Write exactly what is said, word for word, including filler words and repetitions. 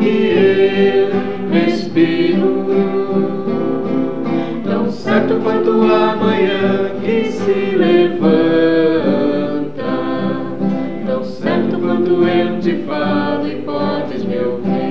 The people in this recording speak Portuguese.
que eu respiro, tão certo quanto a manhã que se levanta, tão certo quanto eu te falo e podes me ouvir.